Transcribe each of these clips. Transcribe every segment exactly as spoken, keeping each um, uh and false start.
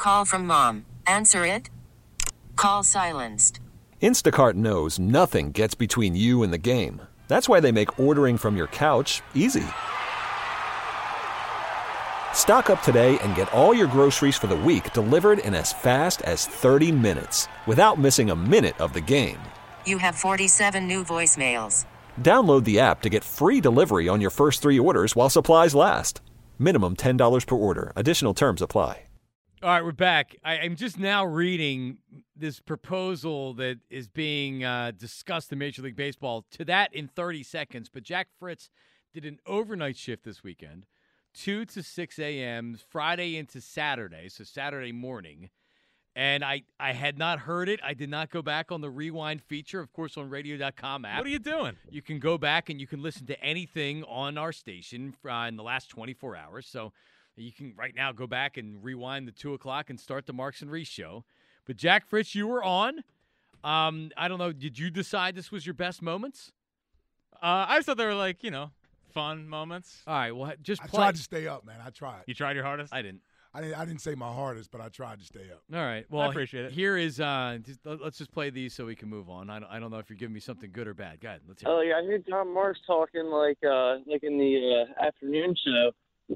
Call from mom. Answer it. Call silenced. Instacart knows nothing gets between you and the game. That's why they make ordering from your couch easy. Stock up today and get all your groceries for the week delivered in as fast as thirty minutes without missing a minute of the game. You have forty-seven new voicemails. Download the app to get free delivery on your first three orders while supplies last. Minimum ten dollars per order. Additional terms apply. All right, we're back. I, I'm just now reading this proposal that is being uh, discussed in Major League Baseball. To that in thirty seconds. But Jack Fritz did an overnight shift this weekend, two to six a.m., Friday into Saturday, so Saturday morning. And I, I had not heard it. I did not go back on the rewind feature, of course, on radio dot com app. What are you doing? You can go back and you can listen to anything on our station uh, in the last twenty-four hours. So you can right now go back and rewind the two o'clock and start the Marks and Reese show. But Jack Fritz, you were on. Um, I don't know. Did you decide this was your best moments? Uh, I just thought they were like, you know, fun moments. All right. Well, just I play. tried to stay up, man. I tried. You tried your hardest? I didn't. I didn't. I didn't say my hardest, but I tried to stay up. All right. Well, I appreciate it. Here is. Uh, just, let's just play these so we can move on. I don't, I don't know if you're giving me something good or bad. Go ahead. Let's hear. Oh it. yeah, I hear John Marks talking like uh like in the uh, afternoon show.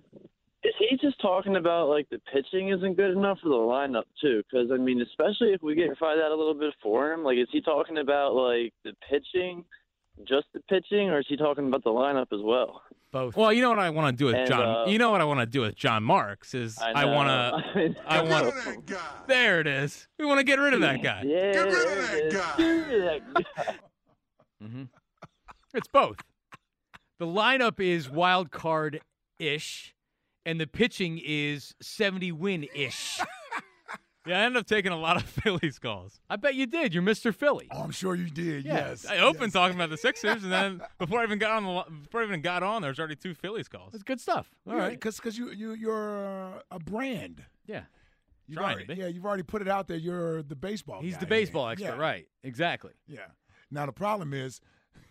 Is he just talking about like the pitching isn't good enough for the lineup too? Because I mean, especially if we get find out a little bit for him, like is he talking about like the pitching, just the pitching, or is he talking about the lineup as well? Both. Well, you know what I want to do with And, John. uh, you know what I want to do with John Marks is I, I, know. want to. I want. There it is. We want to get rid of that guy. Yeah, Get rid of that there it is. guy. Get rid of that guy. Mm-hmm. It's both. The lineup is wild card ish, and the pitching is seventy win ish. Yeah, I ended up taking a lot of Phillies calls. I bet you did. You're Mister Philly. Oh, I'm sure you did. Yeah. Yes. I opened yes. talking about the Sixers, and then before I even got on the li- before I even got on, there was already two Phillies calls. That's good stuff. All Yeah, right. because because you you you're a brand. Yeah. You've Trying already, to be. yeah, you've already put it out there. You're the baseball. He's guy the here. baseball expert, Yeah. right? Exactly. Yeah. Now the problem is,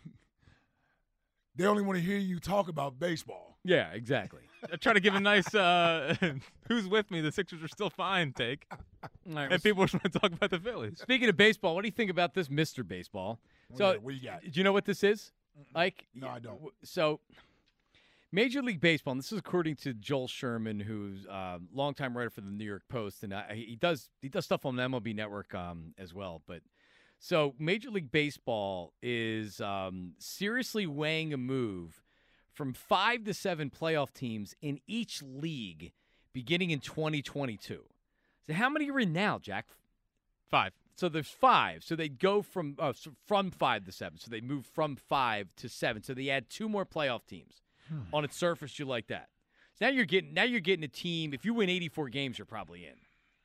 they only want to hear you talk about baseball. Yeah, exactly. I try to give a nice uh, "Who's with me? The Sixers are still fine" take, All right, and people just want to talk about the Phillies. Speaking of baseball, what do you think about this Mister Baseball? What So, you- what you got? do you know what this is? Like, No, I don't. So, Major League Baseball, and this is according to Joel Sherman, who's a uh, longtime writer for the New York Post, and I, he does he does stuff on the M L B Network um, as well. But so Major League Baseball is um, seriously weighing a move from five to seven playoff teams in each league beginning in twenty twenty-two. So how many are in now, Jack? Five. So there's five. So they go from uh, so from five to seven. So they move from five to seven. So they add two more playoff teams. Hmm. On its surface, you like that. So now you're getting now you're getting a team. If you win eighty-four games, you're probably in.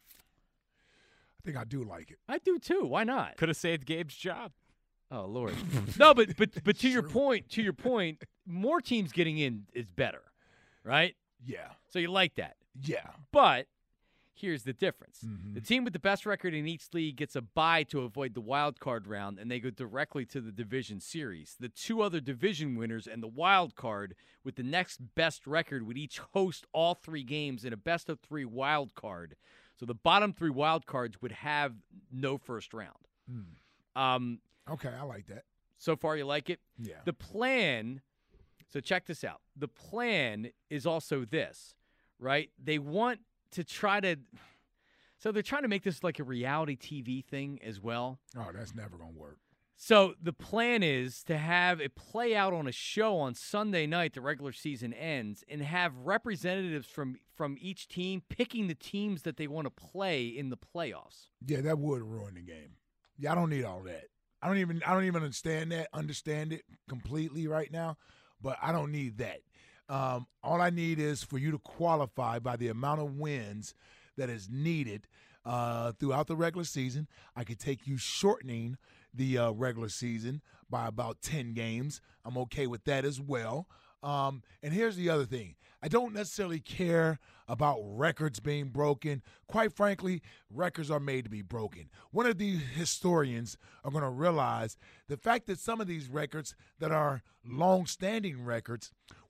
I think I do like it. I do too. Why not? Could have saved Gabe's job. Oh Lord. No, but but but to your True. point, to your point, more teams getting in is better, right? Yeah. So you like that. Yeah. But here's the difference. Mhm. The team with the best record in each league gets a bye to avoid the wild card round, and they go directly to the division series. The two other division winners and the wild card with the next best record would each host all three games in a best of three wild card. So the bottom three wild cards would have no first round. Hmm. Um, Okay, I like that. so far, you like it? Yeah. The plan, so check this out. The plan is also this, right? They want to try to, so they're trying to make this like a reality T V thing as well. Oh, that's never gonna work. So the plan is to have it play out on a show on Sunday night, the regular season ends, and have representatives from, from each team picking the teams that they want to play in the playoffs. Yeah, that would ruin the game. Yeah, I don't need all that. I don't even I don't even understand that, understand it completely right now, but I don't need that. Um, all I need is for you to qualify by the amount of wins that is needed uh, throughout the regular season. I could take you shortening the uh, regular season by about ten games. I'm okay with that as well. Um, and here's the other thing. I don't necessarily care about records being broken. Quite frankly, records are made to be broken. One of the historians are going to realize the fact that some of these records that are long-standing records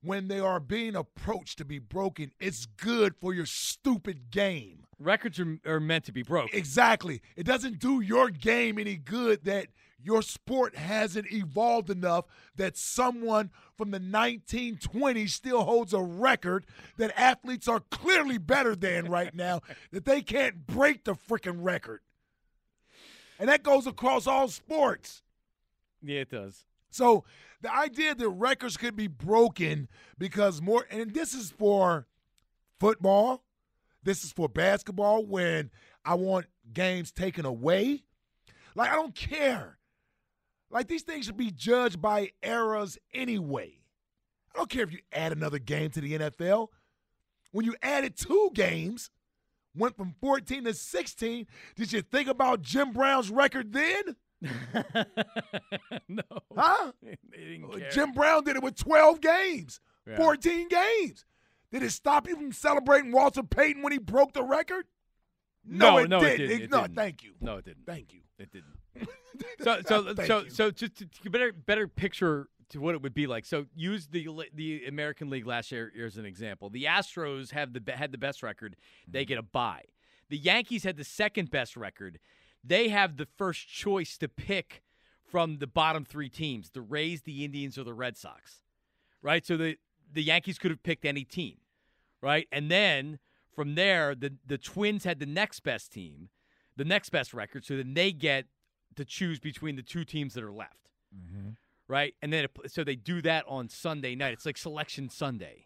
when they are being approached to be broken, it's good for your stupid game. Records are, are meant to be broken. Exactly. It doesn't do your game any good that your sport hasn't evolved enough that someone from the nineteen twenties still holds a record that athletes are clearly better than right now, that they can't break the freaking record. And that goes across all sports. Yeah, it does. So the idea that records could be broken because more, and this is for football, this is for basketball when I want games taken away. Like, I don't care. Like, these things should be judged by eras anyway. I don't care if you add another game to the N F L. When you added two games, went from fourteen to sixteen, did you think about Jim Brown's record then? No. Huh? They didn't care. Jim Brown did it with twelve games, Yeah. fourteen games. Did it stop you from celebrating Walter Payton when he broke the record? No, it no, it didn't. didn't. It no, didn't. thank you. No, it didn't. Thank you. It didn't. So, so, Thank so, you. so, just to to better, better picture to what it would be like. So, use the the American League last year as an example. The Astros have the had the best record; they get a bye. The Yankees had the second best record; they have the first choice to pick from the bottom three teams: the Rays, the Indians, or the Red Sox. Right. So the the Yankees could have picked any team, right? And then from there, the the Twins had the next best team, the next best record. So then they get to choose between the two teams that are left, Mm-hmm. right? And then it, so they do that on Sunday night. It's like Selection Sunday.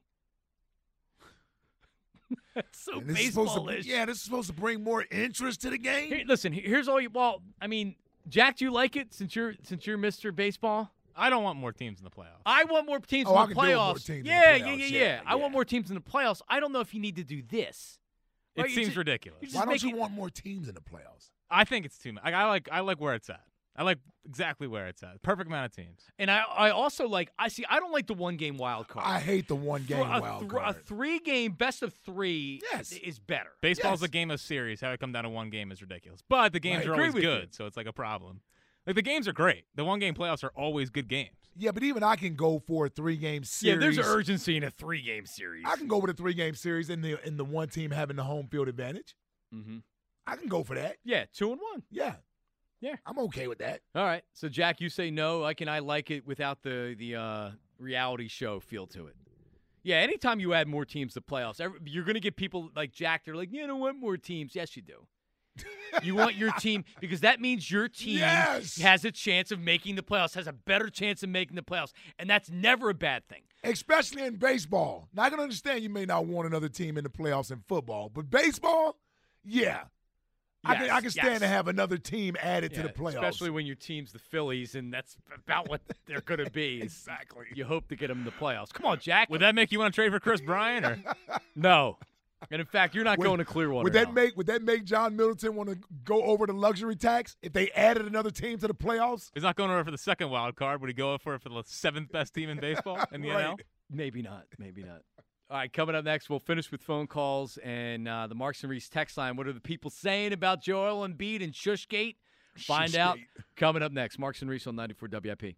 That's so And this is supposed to, baseball-ish. yeah, this is supposed to bring more interest to the game. Here, listen, here- here's all you. Well, I mean, Jack, do you like it since you're since you're Mister Baseball? I don't want more teams in the playoffs. I want more teams Oh, in I the can deal with more playoffs. teams in the yeah, yeah, playoffs. yeah, Yeah, yeah. I yeah. want more teams in the playoffs. I don't know if you need to do this. It Right, you seems just- ridiculous. you just Why don't make you it- want more teams in the playoffs? I think it's too much. I, I like I like where it's at. I like exactly where it's at. Perfect amount of teams. And I, I also like. I see. I don't like the one game wild card. I hate the one game a, wild thr- a card. three game best of three Yes. is better. Baseball's Yes. a game of series. How it come down to one game is ridiculous. But the games Right. are Agree always with you. good, so it's like a problem. Like the games are great. The one game playoffs are always good games. Yeah, but even I can go for a three game series. Yeah, there's urgency in a three game series. I can go with a three game series in the in the one team having the home field advantage. Mm-hmm. I can go for that. Yeah, two and one. Yeah. Yeah. I'm okay with that. All right. So Jack, you say no. Like, and I like it without the the uh, reality show feel to it. Yeah. Anytime you add more teams to playoffs, every, you're going to get people like Jack. They're like, you don't want more teams. Yes, you do. You want your team because that means your team Yes. has a chance of making the playoffs, has a better chance of making the playoffs, and that's never a bad thing. Especially in baseball. Now, I can understand you may not want another team in the playoffs in football, but baseball, yeah. I can, I can stand yes. to have another team added Yeah, to the playoffs. especially when your team's the Phillies, and that's about what they're going to be. is Exactly. You hope to get them in the playoffs. Come on, Jack. Would that make you want to trade for Chris Bryant? Or No. And in fact, you're not Would- going to Clearwater. Would that now. make would that make John Middleton want to go over the luxury tax if they added another team to the playoffs? he's not going over for the second wild card. Would he go for it for the seventh best team in baseball in the Right. N L? Maybe not. Maybe not. All right, coming up next, we'll finish with phone calls and uh, the Marks and Reese text line. What are the people saying about Joel Embiid and Shushgate? Find out Shushgate. coming up next. Marks and Reese on ninety-four W I P.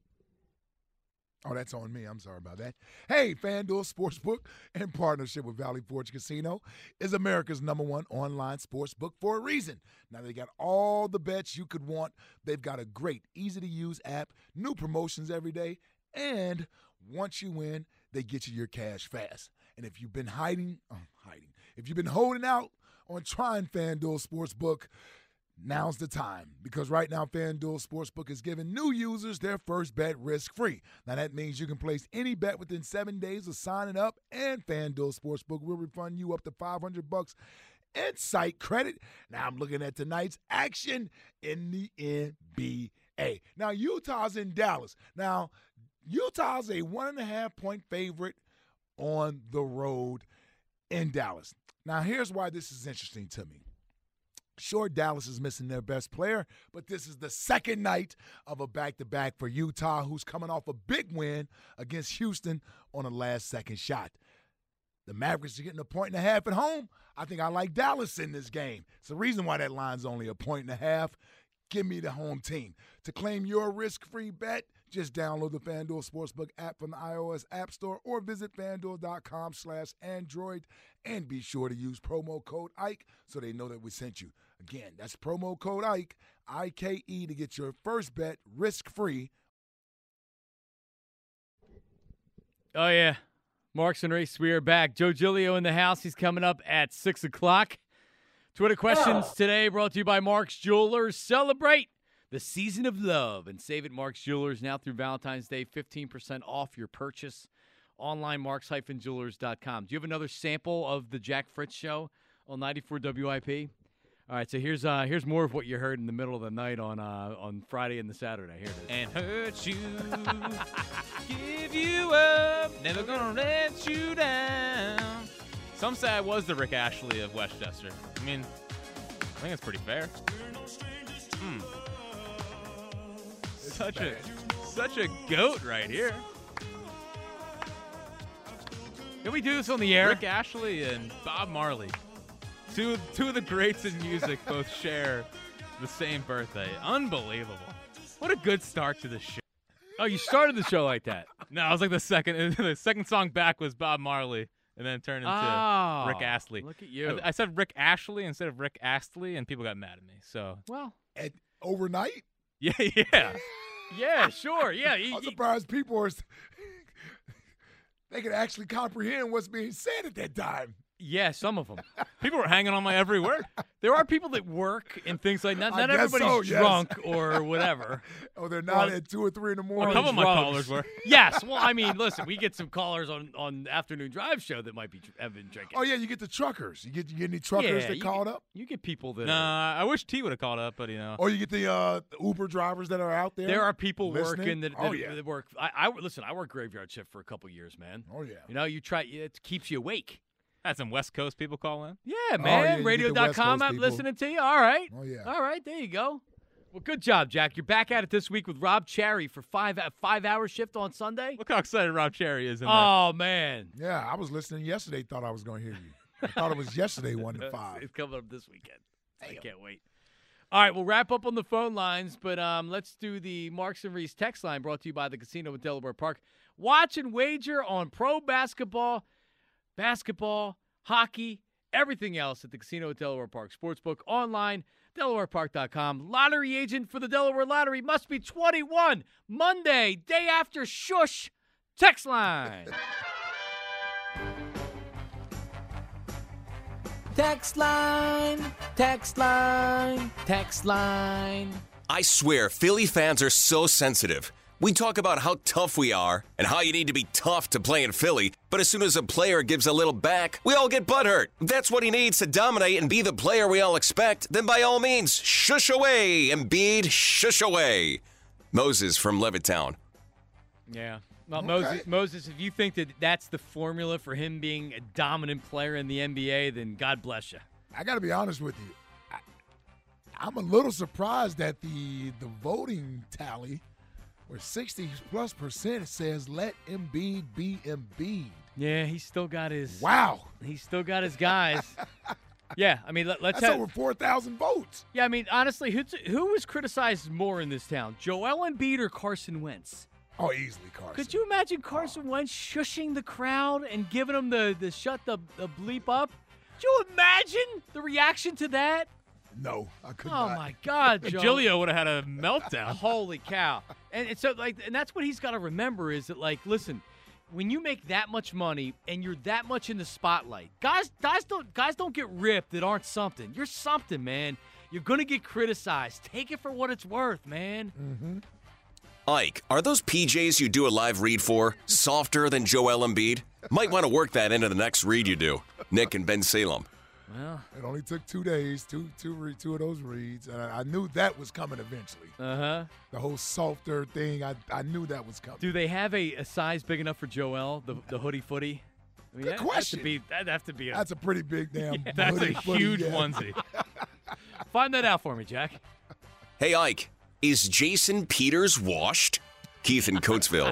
Oh, that's on me. I'm sorry about that. Hey, FanDuel Sportsbook, in partnership with Valley Forge Casino, is America's number one online sportsbook for a reason. Now, they got all the bets you could want. They've got a great, easy-to-use app, new promotions every day, and once you win, they get you your cash fast. And if you've been hiding, oh, hiding, if you've been holding out on trying FanDuel Sportsbook, now's the time, because right now FanDuel Sportsbook is giving new users their first bet risk-free. Now that means you can place any bet within seven days of signing up, and FanDuel Sportsbook will refund you up to five hundred bucks in site credit. Now I'm looking at tonight's action in the N B A. Now Utah's in Dallas. Now Utah's a one and a half point favorite on the road in Dallas. Now here's why this is interesting to me. Sure, Dallas is missing their best player, but this is the second night of a back-to-back for Utah, who's coming off a big win against Houston on a last-second shot. The Mavericks are getting a point and a half at home. I think I like Dallas in this game. It's the reason why that line's only a point and a half. Give me the home team. To claim your risk-free bet, Just download the FanDuel Sportsbook app from the iOS App Store or visit FanDuel.com slash Android and be sure to use promo code Ike so they know that we sent you. Again, that's promo code Ike, I K E, to get your first bet risk-free. Oh, yeah. Marks and Reese, we are back. Joe Giglio in the house. He's coming up at six o'clock. Twitter questions oh. today brought to you by Mark's Jewelers. Celebrate the season of love and save at Mark's Jewelers now through Valentine's Day. fifteen percent off your purchase. Online, marks dash jewelers dot com. Do you have another sample of the Jack Fritz show on ninety-four W I P? All right, so here's uh, here's more of what you heard in the middle of the night on uh, on Friday and the Saturday. Here it is. And hurt you, give you up, never gonna let you down. Some say I was the Rick Ashley of Westchester. I mean, I think it's pretty fair. Hmm. Such a such a goat right here. Can we do this on the air? Rick Ashley and Bob Marley. Two, two of the greats in music both share the same birthday. Unbelievable. What a good start to the show. Oh, you started the show like that? No, I was like the second the second song back was Bob Marley, and then it turned into oh, Rick Astley. Look at you. I, I said Rick Ashley instead of Rick Astley, and people got mad at me. So well, At overnight? yeah, yeah. Yeah, sure. Yeah. He, I'm surprised people are they could actually comprehend what's being said at that time. Yeah, some of them. People were hanging on my every word. There are people that work and things like that. I Not guess everybody's so, yes. drunk or whatever. Oh, they're not Well, at two or three in the A morning. couple of my drugs. callers were. Yes. Well, I mean, listen, we get some callers on on afternoon drive show that might be have been drinking. Oh yeah, you get the truckers. You get you get any truckers Yeah, that you called get- up, You get people that are, Nah, I wish T would have called up, but you know. or you get the uh, Uber drivers that are out there. there are people listening? working that, that, Oh, yeah. that work. I, I listen. I work graveyard shift for a couple years, man. Oh yeah. You know, you try. It keeps you awake. Had some West Coast people call in. Yeah, yeah, man. you get the Radio dot com. West Coast I'm people. listening to you. All right. Oh yeah. All right. There you go. Well, good job, Jack. You're back at it this week with Rob Cherry for five a five hour shift on Sunday. Look how excited Rob Cherry is in there. Oh man. Yeah, I was listening yesterday. Thought I was going to hear you. I thought it was yesterday, one to five. It's coming up this weekend. I Damn. can't wait. All right, we'll wrap up on the phone lines, but um, let's do the Marks and Reese text line brought to you by the Casino at Delaware Park. Watch and wager on pro basketball, basketball, hockey, everything else at the Casino at Delaware Park Sportsbook. Online, delaware park dot com. Lottery agent for the Delaware Lottery must be twenty-one. Monday, day after shush. Text line. Text line, text line, text line. I swear, Philly fans are so sensitive. We talk about how tough we are and how you need to be tough to play in Philly, but as soon as a player gives a little back, we all get butthurt. If that's what he needs to dominate and be the player we all expect, then by all means, shush away, Embiid, shush away. Moses from Levittown. Yeah. Well, Okay. Moses, Moses, if you think that that's the formula for him being a dominant player in the N B A, then God bless you. I got to be honest with you. I, I'm a little surprised at the the voting tally, where sixty plus percent says let Embiid be Embiid. Yeah, he's still got his. Wow, He's still got his guys. Yeah, I mean, let, let's that's have. over four thousand votes. Yeah, I mean, honestly, who's, who was criticized more in this town, Joel Embiid or Carson Wentz? Oh, easily Carson. Could you imagine Carson Wentz shushing the crowd and giving them the, the shut the, the bleep up? Could you imagine the reaction to that? No, I could Oh not. my God, Joe! Gilio would have had a meltdown. Holy cow! And, and so, like, and that's what he's got to remember is that, like, listen, when you make that much money and you're that much in the spotlight, guys, guys don't, guys don't get ripped that aren't something. You're something, man. You're gonna get criticized. Take it for what it's worth, man. Mm-hmm. Ike, are those P Js you do a live read for softer than Joel Embiid? Might want to work that into the next read you do. Nick and Ben Salem. Well, It only took two days, two, two, re- two of those reads, and I, I knew that was coming eventually. uh huh. The whole softer thing, I, I knew that was coming. Do they have a, a size big enough for Joel, the the hoodie footy? I mean, Good that, question. That'd, be, that'd have to be a. That's a pretty big damn. That's a hoodie footy, huge yeah. onesie. Find that out for me, Jack. Hey, Ike, is Jason Peters washed? Keith in Coatesville.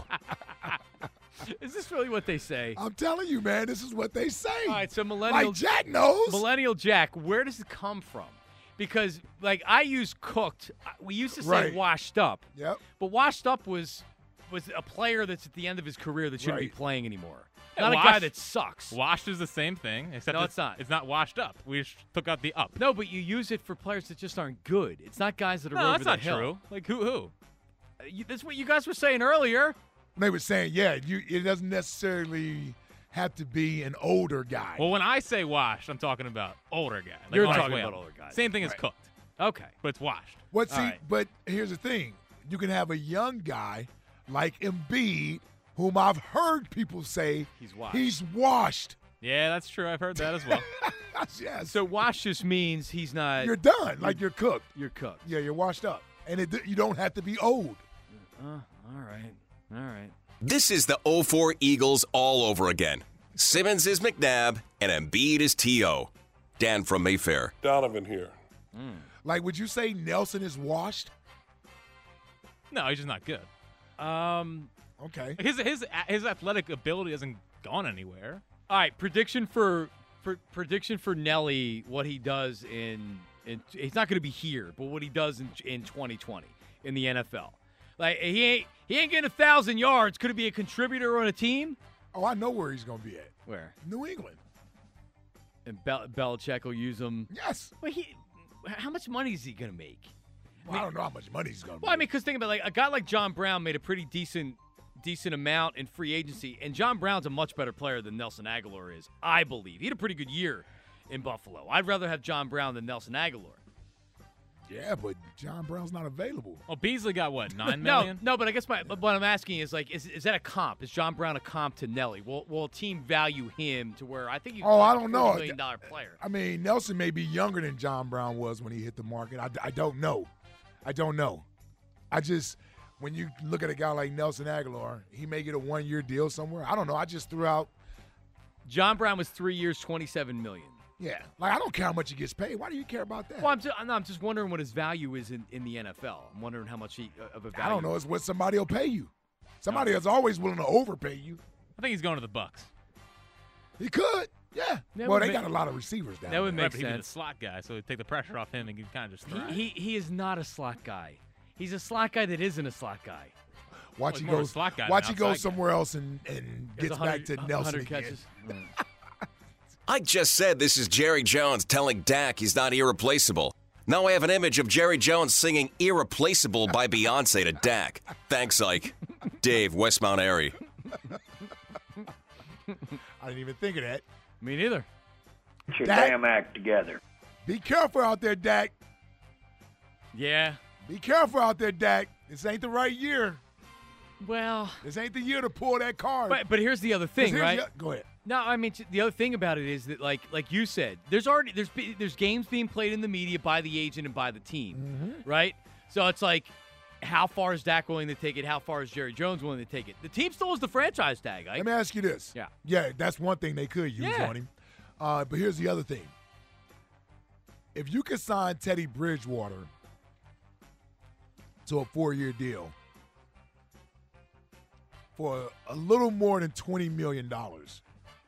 Is this really what they say? I'm telling you, man, this is what they say. All right, so millennial Like Jack knows. Millennial Jack, where does it come from? Because, like, I use cooked. We used to say Right. washed up. Yep. But washed up was was a player that's at the end of his career that shouldn't be Right. playing anymore. Yeah, Not a washed- guy that sucks. Washed is the same thing, except No, it's not. It's not washed up. We just took out the up. No, but you use it for players that just aren't good. It's not guys that are No, over that's the not hill. true. Like who? Who? Uh, you- That's what you guys were saying earlier. They were saying, yeah, you, it doesn't necessarily have to be an older guy. Well, when I say washed, I'm talking about older guy. Like You're on his talking way about up. older guys. Same thing as Right. cooked, Okay. but it's washed. What? All See, right. but here's the thing: you can have a young guy like Embiid, whom I've heard people say He's washed. He's washed. Yeah, that's true. I've heard that as well. Yes. So wash just means he's not. you're done. Like you're cooked. you're cooked. Yeah, you're washed up, and it, you don't have to be old. Uh, all right. All right. This is the oh four Eagles all over again. Simmons is McNabb, and Embiid is T O Dan from Mayfair. Donovan here. Like, would you say Nelson is washed? No, he's just not good. Um. Okay. Like, His his his athletic ability hasn't gone anywhere. All right. Prediction for, for prediction for Nelly. What he does in in he's not going to be here, but what he does in in twenty twenty in the N F L. Like he ain't he ain't getting a thousand yards. Could it be a contributor on a team? Oh, I know where he's going to be at. Where? New England. And Bel- Belichick will use him. Yes. But he, how much money is he going to make? Well, I don't know how much money he's going to Well, I mean, because think about it, like a guy like John Brown made a pretty decent, decent amount in free agency, and John Brown's a much better player than Nelson Aguilar is, I believe. He had a pretty good year in Buffalo. I'd rather have John Brown than Nelson Aguilar. Yeah, but John Brown's not available. Well, Beasley got what nine No, million? no, but I guess my but what I'm asking is like, is is that a comp? Is John Brown a comp to Nelly? Will will a team value him to where I think he's Oh, I a don't forty know. million dollar player? I mean, Nelson may be younger than John Brown was when he hit the market. I, I don't know. I don't know. I just, when you look at a guy like Nelson Aguilar, he may get a one-year deal somewhere. I don't know. I just threw out, John Brown was three years, twenty-seven million. yeah. Like, I don't care how much he gets paid. Why do you care about that? Well, I'm just, no, I'm just wondering what his value is in, in the N F L. I'm wondering how much he uh, of a value. I don't know. It's what somebody will pay you. Somebody is always willing to overpay you. I think he's going to the Bucks. He could. Yeah. That well, would they make- got a lot of receivers down that would there. make Right, but he'd be the sense. slot guy, so it'd take the pressure off him and he'd kind of just thrive. He, he he is not a slot guy. He's a slot guy that isn't a slot guy. Watch Well, he more of a goes. slot guy than Watch he goes outside guy. somewhere else and, and There's gets one back hundred to Nelson one hundred again. catches. I just said this is Jerry Jones telling Dak he's not irreplaceable. Now I have an image of Jerry Jones singing Irreplaceable by Beyonce to Dak. Thanks, Ike. Dave, West Mount Airy. I didn't even think of that. Me neither. Get your Dak- damn act together. Be careful out there, Dak. Yeah. Be careful out there, Dak. This ain't the right year. Well, This ain't the year to pull that card. but but here's the other 'Cause thing, here's right? the- go ahead. No, I mean t- the other thing about it is that like like you said, there's already there's be- there's games being played in the media by the agent and by the team, Mm-hmm. right? So it's like, how far is Dak willing to take it? How far is Jerry Jones willing to take it? The team still has the franchise tag. Ike. Let me ask you this. Yeah. Yeah, that's one thing they could use Yeah. on him. Uh, but here's the other thing. If you could sign Teddy Bridgewater to a four-year deal for a little more than twenty million dollars,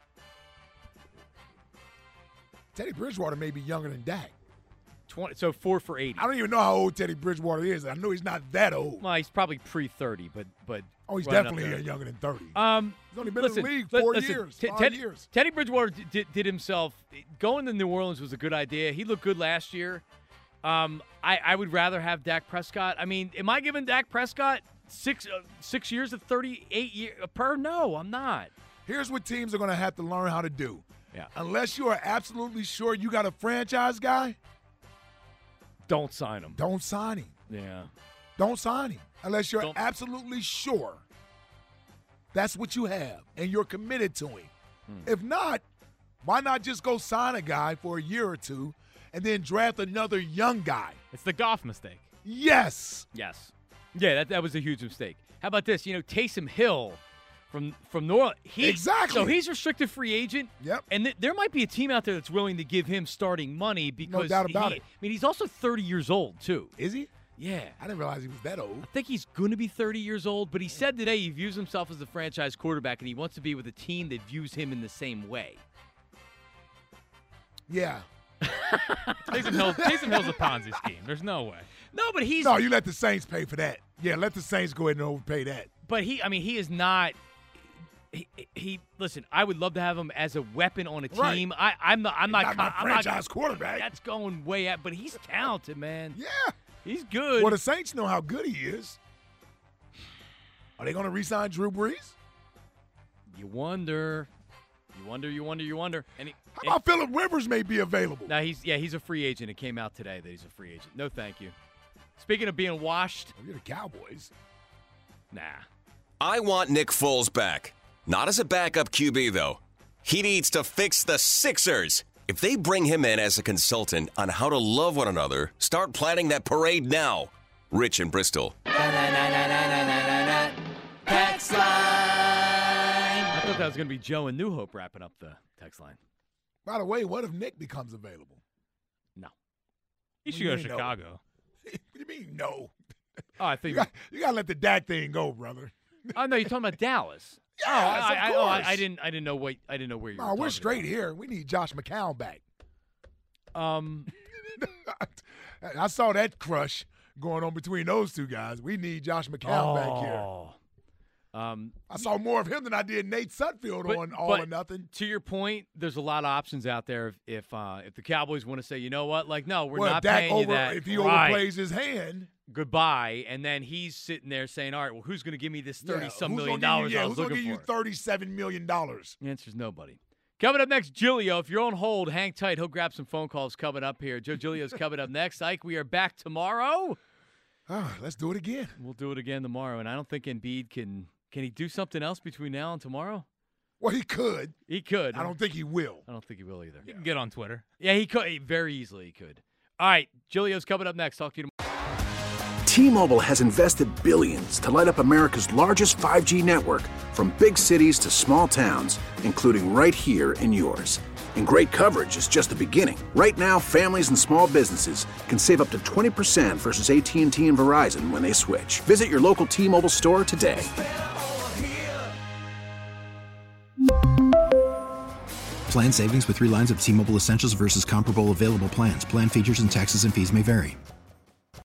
Teddy Bridgewater may be younger than Dak. twenty, so four for eighty. I don't even know how old Teddy Bridgewater is. I know he's not that old. Well, he's probably pre thirty, but but Oh, he's right up definitely there. younger than thirty. Um, He's only been listen, in the league li- four listen, years, Te- five Ted- years. Teddy Bridgewater d- did, did himself going to New Orleans was a good idea. He looked good last year. Um, I, I would rather have Dak Prescott. I mean, am I giving Dak Prescott six uh, six years of thirty-eight year per? No, I'm not. Here's what teams are going to have to learn how to do. Yeah. Unless you are absolutely sure you got a franchise guy, Don't sign him. don't sign him. Yeah. Don't sign him unless you're Don't- absolutely sure that's what you have and you're committed to him. If not, why not just go sign a guy for a year or two and then draft another young guy? It's the golf mistake. Yes. Yes. Yeah, that, that was a huge mistake. How about this? You know, Taysom Hill from from New Orleans. He, Exactly. So he's restricted free agent. Yep. And th- there might be a team out there that's willing to give him starting money because doubt about he- it. I mean, he's also thirty years old too. Is he? Yeah. I didn't realize he was that old. I think he's going to be thirty years old, but he said today he views himself as the franchise quarterback and he wants to be with a team that views him in the same way. Yeah. Taysom Hill, Taysom Hill's a Ponzi scheme. There's no way. No, but he's No, you let the Saints pay for that. Yeah, let the Saints go ahead and overpay that. but he, I mean, he is not. He, he listen. I would love to have him as a weapon on a team. Right. I, I'm not. I'm not. Not my I'm franchise not, quarterback. That's going way out. But he's talented, man. Yeah, he's good. Well, the Saints know how good he is. Are they going to re-sign Drew Brees? You wonder. You wonder. You wonder. You wonder. And he, how about Phillip Rivers may be available? Now he's yeah he's a free agent. It came out today that he's a free agent. No, thank you. Speaking of being washed, oh, you're the Cowboys. Nah. I want Nick Foles back. Not as a backup Q B, though. He needs to fix the Sixers. If they bring him in as a consultant on how to love one another, start planning that parade now. Rich in Bristol. I thought that was going to be Joe and New Hope wrapping up the text line. By the way, what if Nick becomes available? No. He should go to Chicago. What do you mean, no? Oh, I think you got, you got to let the Dak thing go, brother. Oh no, you're talking about Dallas. Yes, oh, I, of I, course. oh, I, I didn't. I didn't know what. I didn't know where you. No, were we're straight about. here. We need Josh McCown back. Um, I saw that crush going on between those two guys. We need Josh McCown oh. back here. Um, I saw more of him than I did Nate Sudfeld but, on All but or Nothing. To your point, there's a lot of options out there. If if, uh, if the Cowboys want to say, you know what, like, no, we're well, not Dak paying over, you that. If he right. overplays his hand. Goodbye, and then he's sitting there saying, "All right, well, who's going to give me this thirty-some yeah, million dollars you, yeah, I was who's looking gonna give for?" you thirty-seven million dollars. The answer's nobody. Coming up next, Giglio. If you're on hold, hang tight. He'll grab some phone calls coming up here. Joe Giglio's coming up next. Ike, we are back tomorrow. Oh, let's do it again. We'll do it again tomorrow, and I don't think Embiid can. Can he do something else between now and tomorrow? Well, he could. He could. I don't think he will. I don't think he will either. You can get on Twitter. Yeah, he could. He, very easily he could. All right, Giglio's coming up next. Talk to you tomorrow. T-Mobile has invested billions to light up America's largest five G network, from big cities to small towns, including right here in yours. And great coverage is just the beginning. Right now, families and small businesses can save up to twenty percent versus A T and T and Verizon when they switch. Visit your local T-Mobile store today. Plan savings with three lines of T-Mobile Essentials versus comparable available plans. Plan features and taxes and fees may vary.